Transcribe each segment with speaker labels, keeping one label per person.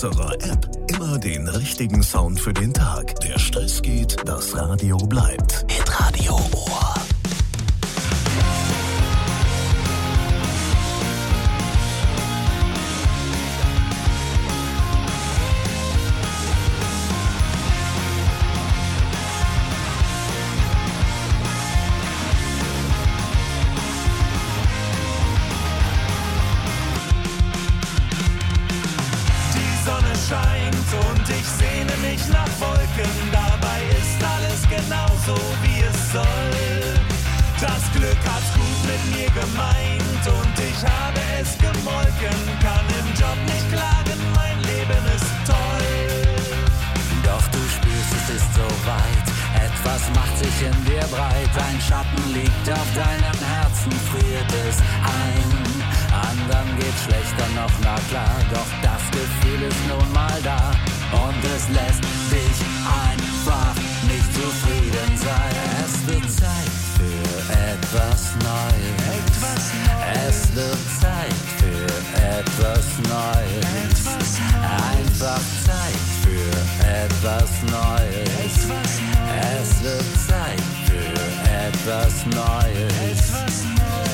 Speaker 1: unserer App immer den richtigen Sound für den Tag. Der Stress geht, das Radio bleibt. Hitradio Ohr.
Speaker 2: Und ich sehne mich nach Wolken, dabei ist alles genauso wie es soll. Das Glück hat's gut mit mir gemeint und ich habe es gemolken, kann im Job nicht klagen, mein Leben ist toll.
Speaker 3: Doch du spürst, es ist so weit, etwas macht sich in dir breit, ein Schatten liegt auf deinem Herzen, friert es ein. Anderen geht's schlechter noch, na klar, doch das Gefühl ist nun mal da und es lässt dich einfach nicht zufrieden sein. Es wird Zeit für etwas Neues. Es wird Zeit für etwas Neues. Einfach Zeit für etwas Neues. Es wird Zeit für etwas Neues.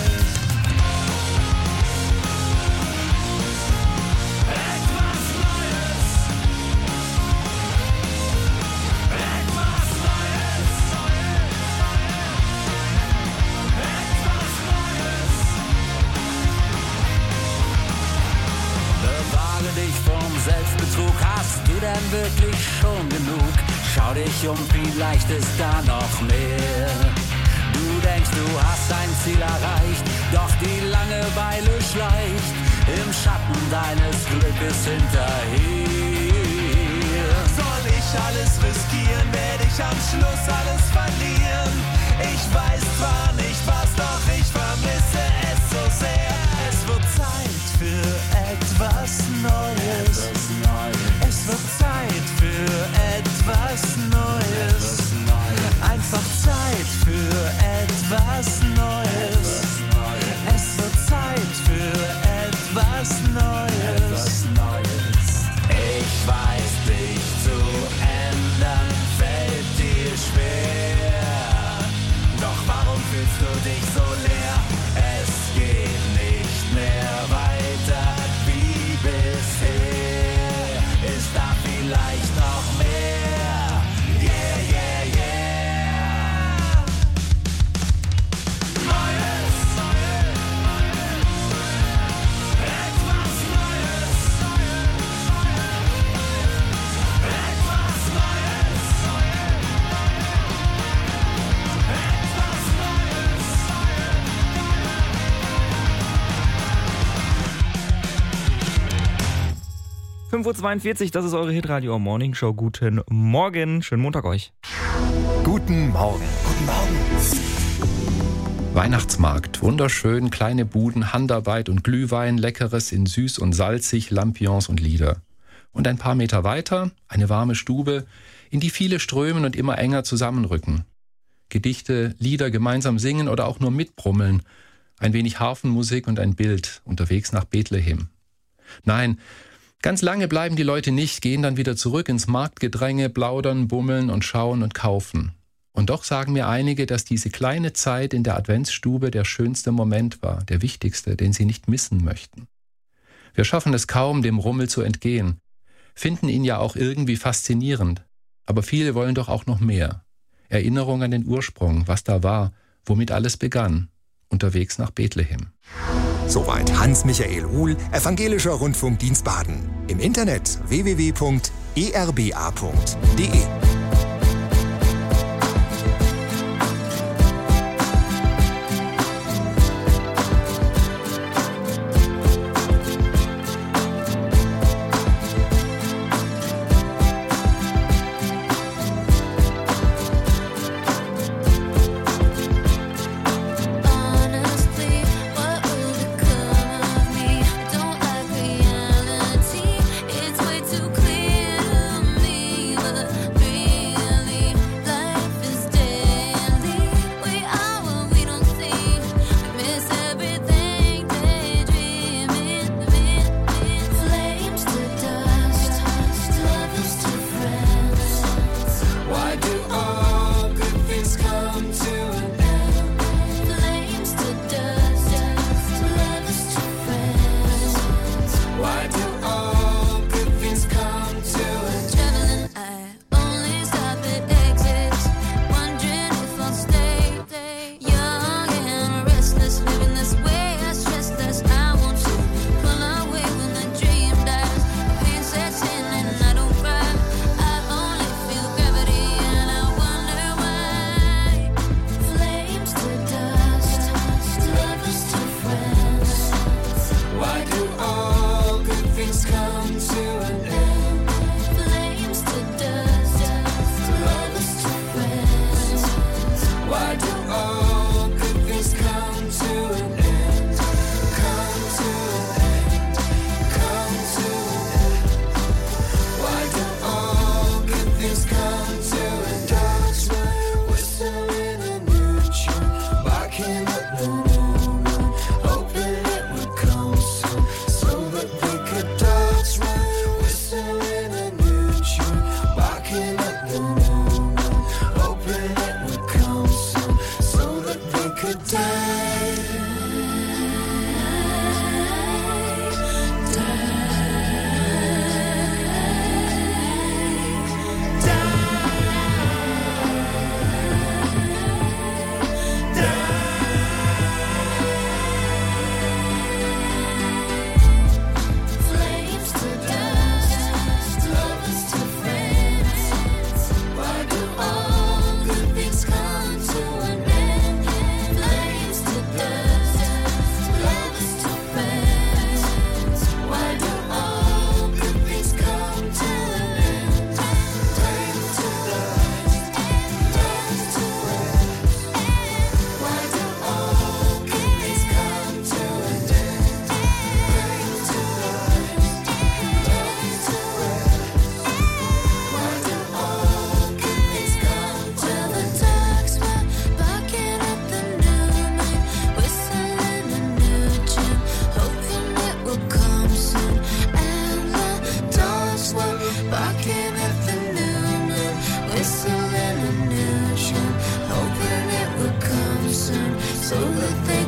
Speaker 3: Selbstbetrug, hast du denn wirklich schon genug? Schau dich um, vielleicht ist da noch mehr. Du denkst, du hast dein Ziel erreicht, doch die Langeweile schleicht im Schatten deines Glückes hinterher.
Speaker 2: Soll ich alles riskieren, werde ich am Schluss alles verlieren. Ich weiß zwar nicht was, doch ich vermisse es so sehr. Es wird Zeit für etwas Neues. Es wird Zeit für etwas Neues. Einfach Zeit für etwas Neues. Es wird Zeit für etwas Neues.
Speaker 3: Ich weiß, dich zu ändern fällt dir schwer. Doch warum fühlst du dich so leer? Es geht nicht mehr weiter wie bisher. Ist da vielleicht noch mehr? Yeah, yeah, yeah. Neues, etwas Neues, etwas Neues, etwas Neues.
Speaker 4: 5:42 Uhr, das ist eure Hitradio Morning Show. Guten Morgen, schönen Montag euch.
Speaker 1: Guten Morgen. Guten Morgen.
Speaker 5: Weihnachtsmarkt, wunderschön, kleine Buden, Handarbeit und Glühwein, Leckeres in süß und salzig, Lampions und Lieder. Und ein paar Meter weiter, eine warme Stube, in die viele strömen und immer enger zusammenrücken. Gedichte, Lieder gemeinsam singen oder auch nur mitbrummeln, ein wenig Harfenmusik und ein Bild, unterwegs nach Bethlehem. Nein, ganz lange bleiben die Leute nicht, gehen dann wieder zurück ins Marktgedränge, plaudern, bummeln und schauen und kaufen. Und doch sagen mir einige, dass diese kleine Zeit in der Adventsstube der schönste Moment war, der wichtigste, den sie nicht missen möchten. Wir schaffen es kaum, dem Rummel zu entgehen, finden ihn ja auch irgendwie faszinierend. Aber viele wollen doch auch noch mehr. Erinnerung an den Ursprung, was da war, womit alles begann, unterwegs nach Bethlehem.
Speaker 6: Soweit Hans-Michael Ruhl, Evangelischer Rundfunkdienst Baden. Im Internet www.erba.de.
Speaker 7: It's way too clear to me, but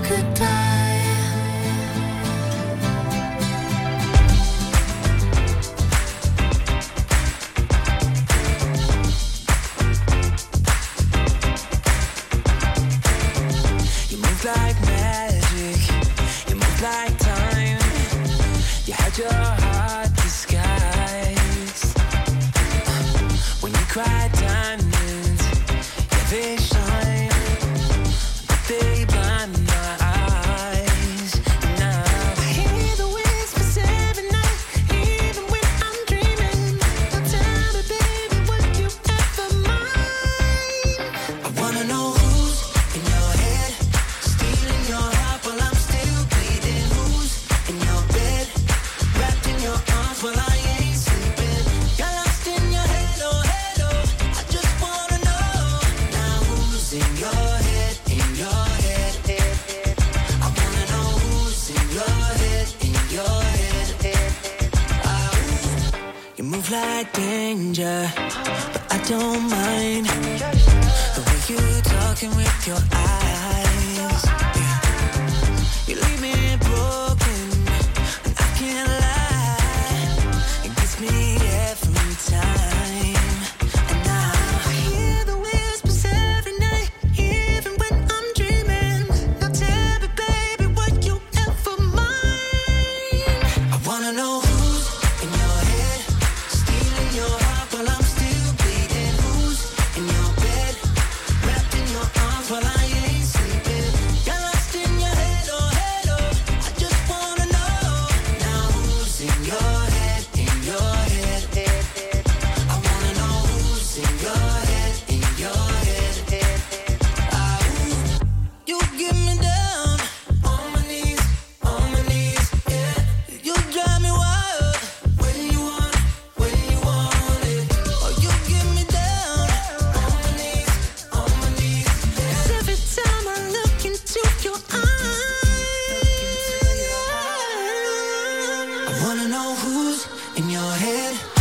Speaker 2: could die. You move like magic, you move like time. You had your heart disguised. When you cry diamonds, yeah, they shine, but they blind my eyes. Now I hear the whispers every night, even when I'm dreaming. Now tell me, baby, would you ever mind? I wanna know who's in your head, stealing your heart while I'm still bleeding. Who's in your bed, wrapped in your arms while I ain't sleeping. Got lost in your head, oh, head, oh. I just wanna know now who's in your head, in your head, head, head. I wanna know who's in your head, in your head, head, head. You move like danger, but I don't mind the way you talking with your eyes. Yeah. You leave me broken, and I can't lie. It gets me every time. And now I hear the whispers every night, even when I'm dreaming. Now tell me, baby, would you ever mind? I wanna know who's in your head, stealing your heart while I'm still bleeding. Who's in your bed, wrapped in your arms while I ain't sleeping. Got lost in your head, oh, head, oh. I just wanna know now who's in your head, in your head, head, head. I wanna know who's in your head, in your head, head, head. You get me down on my knees, yeah. You drive me wild when you want it. Oh, you get me down on my knees, yeah. 'Cause every time I look into your eyes, I wanna know who's in your head.